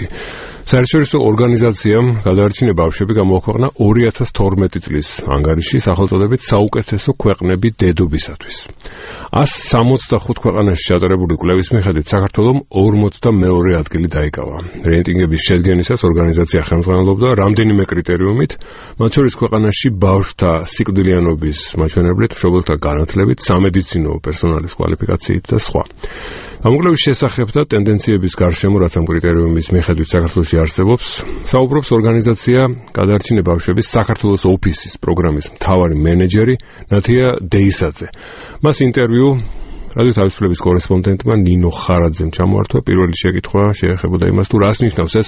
ინსტიტუტი. საერთაშორისო ორგანიზაციამ გადაარჩინა ბავშვები გამოაქვეყნა 2012 წლის ანგარიში სახელწოდებით საუკეთესო ქვეყნები დედობისათვის. 165 ქვეყანაში ჩატარებული კვლევის მიხედვით საქართველომ 42 ადგილი დაიკავა. რეიტინგების შედგენისას ორგანიზაცია ხელმძღვანელობდა რამდენიმე კრიტერიუმით, მათ შორის ქვეყანაში ბავშვთა სიკვდილიანობის მაჩვენებლით, მშობელთა განათლებით, სამედიცინო პერსონალის კვალიფიკაციით და სხვა. გამოკვლევის შესახებ და ტენდენციების გარშემო, რაც ამ კრიტერიუმის მიხედვით საქართველოში არსებობს, საუბრობს ორგანიზაცია გადაარჩინა ბავშვების საქართველოს ოფისის პროგრამის მთავარი მენეჯერი ნათია დეისაძე. მას ინტერვიუ რადიო თავისუფლების კორესპონდენტმა ნინო ხარაძემ ჩამოართვა. პირველი შეკითხვა შეეხებოდა იმას, თუ რას ნიშნავს ეს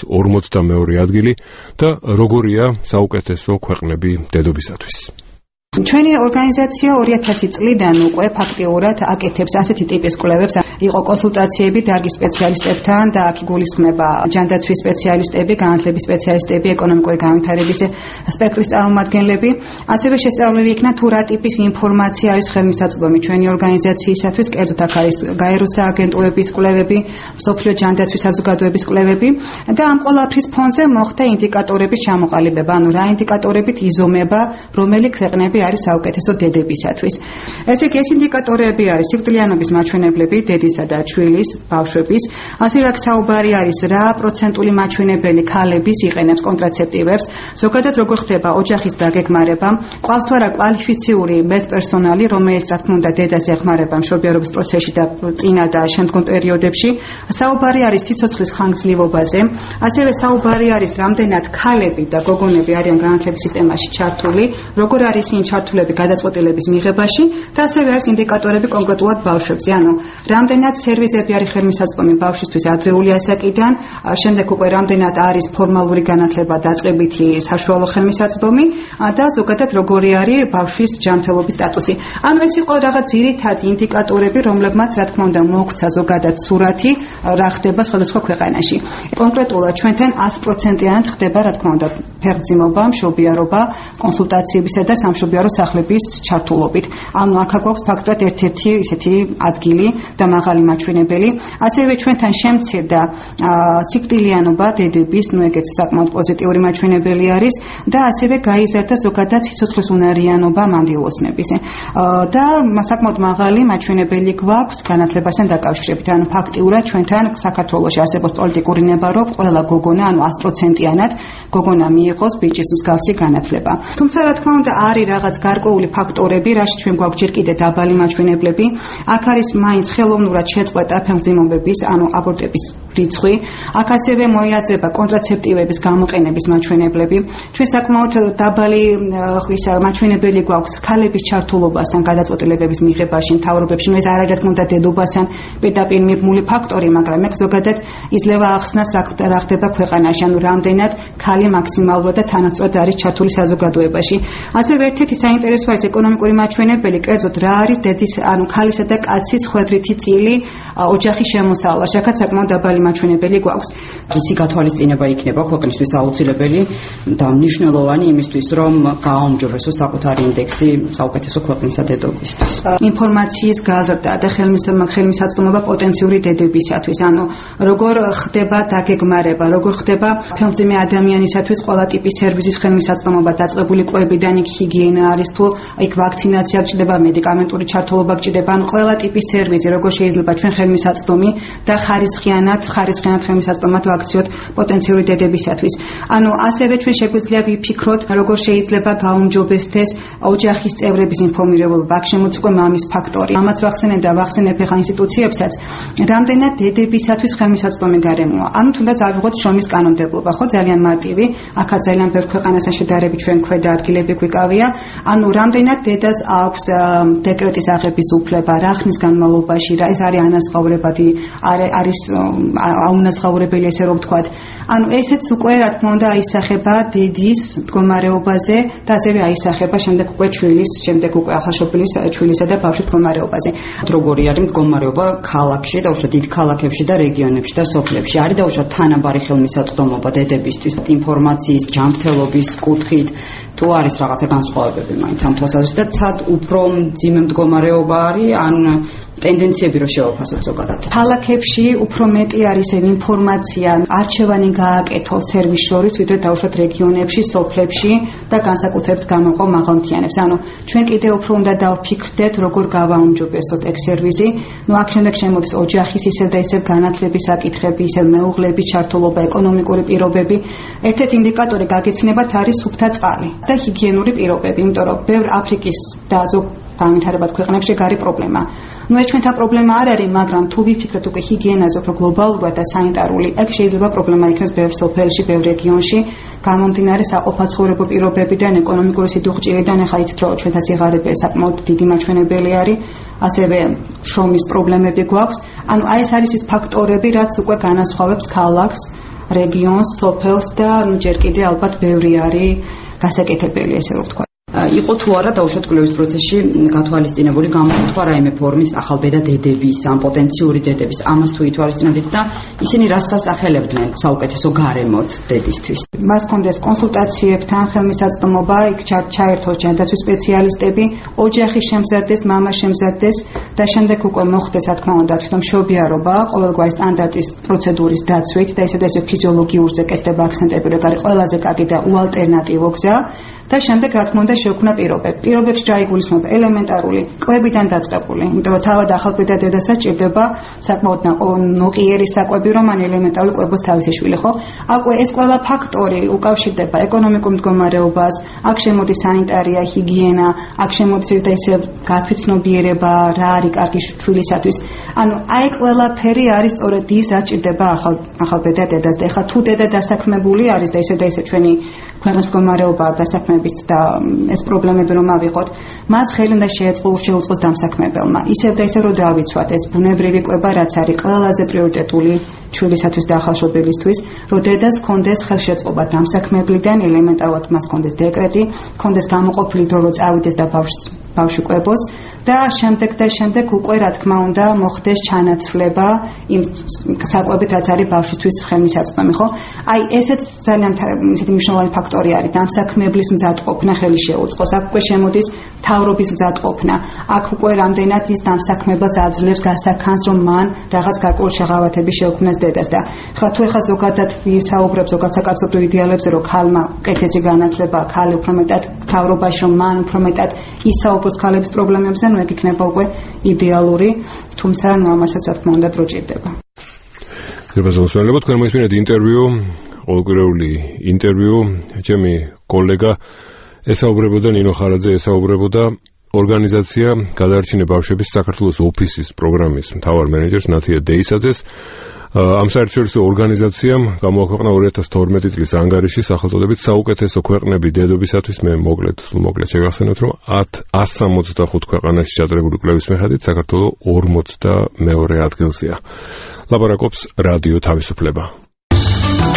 42 ადგილი და როგორია საუკეთესო ქვეყნები დედობისათვის. ჩვენი ორგანიზაცია 2000 წლიდან უკვე ფაქტიურად აკეთებს ასეთი ტიპის კვლევებს. იყო კონსულტაციები დარგის სპეციალისტებთან და აქ გულისხმება ჯანდაცვის სპეციალისტები, განათლების სპეციალისტები, ეკონომიკური განვითარების სპექტრის წარმომადგენლები. ასევე შესწავლილი იქნა თუ რა ტიპის ინფორმაცია არის ხელმისაწვდომი ჩვენი ორგანიზაციისათვის, კერძოდ აქ არის გაეროს აგენტურების კვლევები, მსოფლიო ჯანდაცვის საზოგადოების კვლევები და ამ ყველაფრის ფონზე მოხდა ინდიკატორების ჩამოყალიბება, ანუ რა ინდიკატორებით იზომება რომელი ქვეყნები არის საუკეთესო დედებისათვის. ესე იგი ეს ინდიკატორები არის სიკვდილიანობის მაჩვენებლები დედისა და ჩვილის, ბავშვების, ასევე აქ საუბარი არის რა პროცენტული მაჩვენებელი ქალების იყენებს კონტრაცეპტივებს, ზოგადად როგორ ხდება ოჯახის დაგეგმარება, ყავს თუ არა კვალიფიციური მედპერსონალი, რომელიც რა თქმა უნდა დედას ეხმარება მშობიარობის პროცესში და წინა და შემდგომ პერიოდებში, საუბარი არის სიცოცხლის ხანგრძლივობაზე, ასევე საუბარი არის რამდენად ქალები და გოგონები არიან განათლების სისტემაში ჩართული, როგორ არის ჩართულები გადაწყვეტილების მიღებაში და ასევე არის ინდიკატორები კონკრეტულად ბავშვებზე, ანუ რამდენად სერვისები არის ხელმისაწვდომი ბავშვისთვის ადრეული ასაკიდან, შემდეგ უკვე რამდენად არის ფორმალური განათლება დაწყებითი საშუალო ხელმისაწვდომი და ზოგადად როგორი არის ბავშვის ჯანმრთელობის სტატუსი. ანუ ეს იყო რაღაც ძირითადი ინდიკატორები, რომლებმაც რა თქმა უნდა მოგვცა ზოგადად სურათი რა ხდება სხვადასხვა ქვეყანაში. კონკრეტულად ჩვენთან 100%-იანად ხდება რა თქმა უნდა ფერმძიმობა, მშობიარობა, კონსულტაციებისა და სამშობიარო სახლების ჩართულობით. ანუ აქ გვაქვს ფაქტობრივად ერთ-ერთი ისეთი ადგილი და მაღალი მაჩვენებელი. ასევე ჩვენთან შემცირდა სიკვდილიანობა დედების, ეგეც საკმაოდ პოზიტიური მაჩვენებელი არის და ასევე გაიზარდა ზოგადად სიცოცხლის უნარიანობა მანდილოსნების. და საკმაოდ მაღალი მაჩვენებელი გვაქვს განათლებასთან დაკავშირებით. ანუ ფაქტიურად ჩვენთან საქართველოში არსებობს პოლიტიკური ნება, რომ ყველა გოგონა, ანუ 100%-იანად გოგონა მიიღოს ბიჭის მსგავსი განათლება. თუმცა რა თქმა უნდა არის რაღაც გარკვეული ფაქტორები, რაში ჩვენ გვაქვს ჯერ კიდევ დაბალი მაჩვენებლები. აქ არის მაინც ხელოვნურად შეწყვეტა ფემძიმობების, ანუ აბორტების რიცხვი. აქ ასევე მოიაზრება კონტრაცეპტივების გამოყენების მაჩვენებლები. ჩვენ საკმაოდ დაბალი მაჩვენებელი გვაქვს ქალების ჩართულობასთან გადაწყვეტილებების მიღებაში, მთავრობებში. ეს არ არის რა თქმა უნდა დედობასთან პირდაპირ მიბმული ფაქტორი, მაგრამ აქ ზოგადად იძლევა ახსნას რა ხდება ქვეყანაში, ანუ რამდენად ქალი მაქსიმალურად და თანასწორად არის ჩართული საზოგადოებაში. ასევე ერთ-ერთი საინტერესო არის ეკონომიკური მაჩვენებელი, კერძოდ რა არის დედის, ანუ ქალისა და კაცის ხვედრითი წილი ოჯახის შემოსავლაში. აქაც საკმაოდ დაბალი მაჩვენებელი გვაქვს. რისი გათვალისწინება იქნება ქვეყნისთვის აუცილებელი და მნიშვნელოვანი იმისთვის, რომ გააუმჯობესოს საკუთარი ინდექსი საუკეთესო ქვეყნისა დედობისთვის. ინფორმაციის გაზრდა და ხელმისაწვდომობა პოტენციური დედებისათვის, ანუ როგორ ხდება დაგეგმარება, როგორ ხდება ფემძიმე ადამიანისათვის ყველა ტიპის სერვისის ხელმისაწვდომობა, დაწყებული კვებიდან იქ ჰიგიენა არის თუ იქ ვაქცინაცია გჭირდება, მედიკამენტური ჩართულობა გჭირდება, ანუ ყველა ტიპის სერვისი, როგორ შეიძლება ჩვენ ხელმისაწვდომი და ხარისხიანად ხელმისაწვდომად ვაქციოთ პოტენციური დედებისათვის. ანუ ასევე ჩვენ შეგვიძლია ვიფიქროთ, როგორ შეიძლება გაუმჯობესდეს ოჯახის წევრების ინფორმირებულობა. აქ შემოწყვე მამის ფაქტორი. ამაც ვახსენე და ვახსენებ ახლა ინსტიტუციებსაც, რამდენად დედებისათვის ხელმისაწვდომი გარემოა. ანუ თუნდაც ავიღოთ შრომის კანონმდებლობა, ხო, ძალიან მარტივი. აქაც ძალიან ბევრ ქვეყანასთან შედარებით ჩვენ ქვედა ადგილები გვიკავია. ანუ რამდენად დედას აქვს დეკრეტის აღების უფლება, რა ხნის განმავლობაში, რა ეს არის ანაზღაურებადი, არის აუნაზღაურებელი, ესე რომ ვთქვათ. ანუ ესეც უკვე რა თქმა უნდა აისახება დედის მდგომარეობაზე და ასევე აისახება შემდეგ უკვე ჩვილის, შემდეგ უკვე ახალშობილის ჩვილისა და ბავშვის მდგომარეობაზე. როგორი არის მდგომარეობა ქალაქში და უშუალოდ დიდ ქალაქებში და რეგიონებში და სოფლებში? არის და უშუალოდ თანაბარი ხელმისაწვდომობა დედებისთვის ინფორმაციის ჯანმრთელობის კუთხით, თუ არის რაღაცა განსხვავებები მაინც ამ თვალსაზრისით და ცად უფრო მძიმე მდგომარეობა არის, ან ტენდენციები რო შევაფასოთ ზოგადად. ქალაქებში უფრო მეტი არის ინფორმაცია, არჩევანი გააკეთო სერვის შორის, ვიდრე დაუშვათ რეგიონებში, სოფლებში და განსაკუთრებით გამოყო მაღალმთიანებს. ანუ ჩვენ კიდევ უფრო უნდა დავფიქრდეთ, როგორ გავაუმჯობესოთ ეგ სერვისი. აქ შემდეგ შემოდის ოჯახის ისევ და ისევ განათლების საკითხები, ისევ მეუღლების ჩართულობა, ეკონომიკური პირობები. ერთ-ერთი ინდიკატორი გაგეცნებათ არის სუფთა წყალი და ჰიგიენური პირობები, იმიტომ რომ ბევრ აფრიკის და განვითარებად ქვეყნებში გარი პრობლემა. ეს ჩვენთან პრობლემა არ არის, მაგრამ თუ ვიფიქრეთ უკვე ჰიგიენაზე უფრო გლობალურად და სანიტარული, აქ შეიძლება პრობლემა იქნას ბევრ სოფელში, ბევრ რეგიონში, გამომდინარე საყოფაცხოვრებო პირობებიდან, ეკონომიკური სიდუხჭირიდან. ახლა იცით, რომ ჩვენთან სიღარიბე საკმაოდ დიდი მაჩვენებელი არის, ასევე შრომის პრობლემები გვაქვს. ანუ ეს არის ის ფაქტორები, რაც უკვე განასხვავებს ქალაქს, რეგიონს, სოფელს და ჯერ კიდე ალბათ ბევრი არის გასაკეთებელი, ესე რომ ვთქვა. იყო თუ არა დაუშვათ კვლევის პროცესში გათვალისწინებული გამოთქვა რაიმე ფორმის ახალბედა დედების, ამ პოტენციური დედების, ამას თუ ითვალისწინებდით და ისინი რას ასახელებდნენ საუკეთესო გარემოთ დედისთვის? მას ჰქონდეს კონსულტაციებთან ხელმისაწვდომობა, იქ ჩაერთოს ჯანდაცვის სპეციალისტები, ოჯახი შემზადდეს, მამა შემზადდეს და შემდეგ უკვე მოხდეს, რა თქმა უნდა, თვითონ მშობიარობა, ყოველგვარი სტანდარტის პროცედურის დაცვით და ისე ფიზიოლოგიურზე კეთდება აქცენტები, რომ არის ყველაზე კარგი და უალტერნატივო გზა. და შემდეგ რა თქმა უნდა შეუქმნა პირობები. პირობებში ჩაიგულისხმება ელემენტარული კვებიდან დაწყებული, იმიტომ რომ თავად ახალბედა დედასაც ჭირდება საკმაოდ ნოყიერი საკვები, რომ მან ელემენტარული კვებოს თავისი შვილი, ხო? აკვე ეს ყველა ფაქტორი უკავშირდება ეკონომიკურ მდგომარეობას, აქ შემოდის სანიტარია, ჰიგიენა, აქ შემოდის და ისე გათვითცნობიერება, რა არის კარგი შვილისათვის. ანუ აი ყველაფერი არის სწორედ ის, რაც ჭირდება ახალბედა დედას. და ეხლა თუ დედა დასაქმებული არის და ისე ჩვენი ქვეყნის მდგომარეობა დასაქმების და ეს პრობლემები რომ ავიღოთ, მას ხელი უნდა შეუწყოს დამსაქმებელმა. ისევ და ისევ რომ დავიცვათ ეს ბუნებრივი კვება, რაც არის ყველაზე პრიორიტეტული ჩვილისათვის და ახალშობილისთვის, რომ დედას ჰქონდეს ხელშეწყობა დამსაქმებლიდან, ელემენტარულად მას ჰქონდეს დეკრეტი, ჰქონდეს გამოყოფილი დრო, რომ წავიდეს და ბავშვი კვებოს და შემდეგ უკვე რა თქმა უნდა მოხდეს ჩანაცვლება იმ საკვებით, რაც არის ბავშვისთვის ხელმისაწვდომი, ხო? აი ესეც ძალიან ისეთი მნიშვნელოვანი ფაქტორი არის, დამსაქმებლის მზადყოფნა ხელი შეუწყოს. აქ უკვე შემოდის მთავრობის მზადყოფნა. აქ უკვე რამდენად ის დამსაქმებელს აძლევს გასაქანს, რომ მან რაღაც გარკვეული შეღავათები შეუქმნას დედას და ხა ზოგადად ვისაუბრებ ზოგადად საკაცობრიო იდეალებზე, რომ ქალმა კეთესი განათლება, ქალი უფრო მეტად მთავრობაში, რომ მან უფრო მეტად ისაუბროს ქალების პრობლემებზე, ეგ იქნება უკვე იდეალური, თუმცა ამასაც რა თქმა უნდა დრო ჭირდება. გასაუბრებთ თქვენ მოისმინეთ ინტერვიუ, ყოველკვირეული ინტერვიუ, ჩემი კოლეგა ესაუბრებოდა ნინო ხარაძე ესაუბრებოდა ორგანიზაცია გადაარჩინე ბავშვების საქართველოს ოფისის პროგრამის მთავარ მენეჯერს ნათია დეისაძეს. ამ საერთაშორისო ორგანიზაციამ გამოაქვეყნა 2012 წლის ანგარიში სახელწოდებით საუკეთესო ქვეყნები დედობისათვის. მე მოკლედ შეგახსენებთ, რომ 165 ქვეყანაში ჩატარებული კვლევის მიხედვით საქართველო 42 ადგილზეა. ლაპარაკობს რადიო თავისუფლება.